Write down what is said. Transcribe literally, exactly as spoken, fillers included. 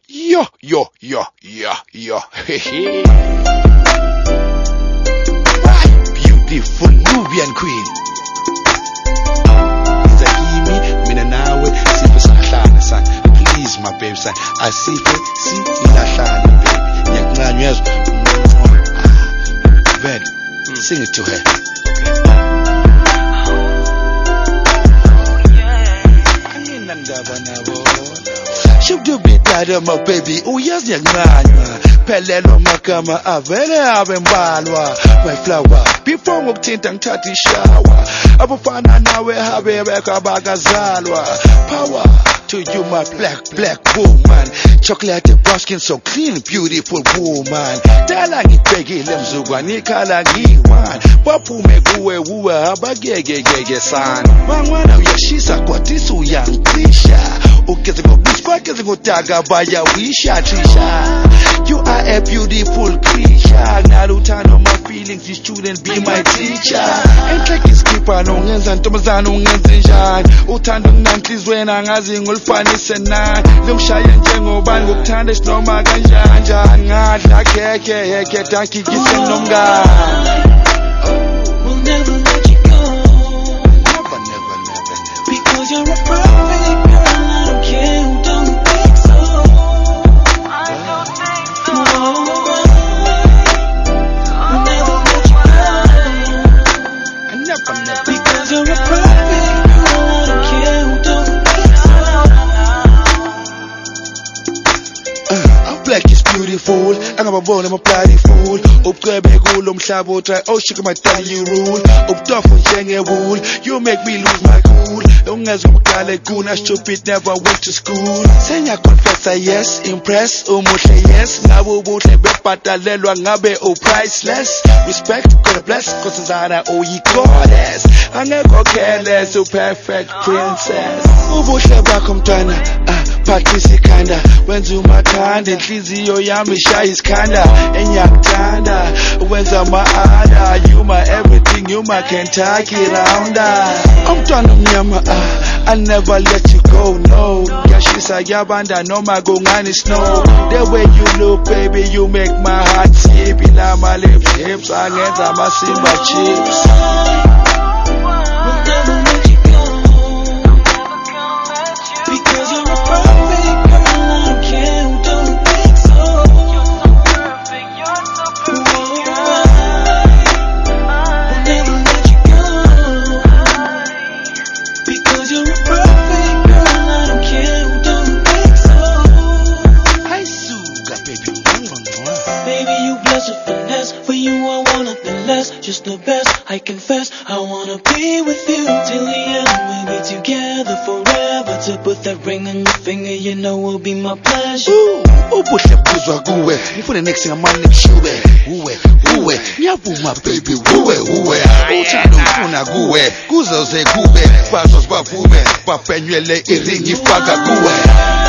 Yo, yo, yo, yo, yo. Beautiful Nubian queen. Izakimi, mina nawe, sife sahlana san. Please, my baby son. Asife, silahlana, baby. Nyakuncane uyezwa. Vele, sing it to her. Should you be tired, my baby? Oh yes, nyakuncane. Pelelo magama avele abembalwa. My flower, before ngokuthinta ngithatha ishower. Abafana nawe habe bekabakazalwa. Power to you, my black, black woman. Chocolate brown skin, so clean, beautiful woman. Dala ngibhekile mzukwane ikhala ngiwan. Baphume kuwe uwe abagegegege sana. Mangwana uyashisa kwathi uyangisha. Ugeze ngobiswa ugeze ngodaga bayawisha trisha. You are a beautiful creature. Naluthando my feelings, you shouldn't be my teacher. Enhle iskipha nongenza ntombazana ungenze njani. Uthando nginanhlizweni angazi ngolifanise nani. Ngimshaya njengobani ngokuthanda isinoma kanjani njani. Ngadla khekhe hekhe danki gise nomngani. We'll never let you go. Never, never, never, never. Because you're a perfect girl. I don't care who don't think so. I don't think so. We'll never let you go. Never, never. Because you're a perfect girl. I don't care who don't think so. I'm black is beautiful. Angababona I'm a bloody fool. Ubcebe kulo mhlaba utry oh shika my daddy you rule. Ubtofo njenge-wool. You make me lose my cool. Ungezwe umgale kuna stupid never went to school. Senya confessa yes, impress umuhle yes. Ngabe ubuhle bebhatalelwa ngabe u priceless. Respect God bless Nkosazana oh ye goddess. Angekho careless u perfect princess. Ubuhle bakho mntwana ah phathisa ikhanda. Wenza umathanda inhliziyo yami ishaya isikhanda. Enyakuthanda wenza ama-ada. You my everything, you my Kentucky rounder. Umntwana omnyama ah I'll never let you go, no. Yashisa yabanda noma kungani snow. The way you look baby you make my heart skip. Ila my lips hips angenza amasimba chips. We'll never let you go. Because you're a perfect girl. I don't care who don't think so. You're so perfect, you're so perfect. We'll never let you go. Because you're a perfect girl. I don't care who don't think so. Hi suga baby. Baby, you bless with finesse. For you I want nothing less. Just the best, I confess. I wanna be with you till the end. We'll be together forever. To put that ring on your finger, you know will be my pleasure. Ubuhle buzwa kuwe. Ngifune next thing amani ngishuwe. Uwe, uwe. Ngiyavuma baby uwe, uwe. Uthando ngifuna kuwe. Kuzoze kube. Bazo sibavume. Baphenyele iringi ifaka kuwe.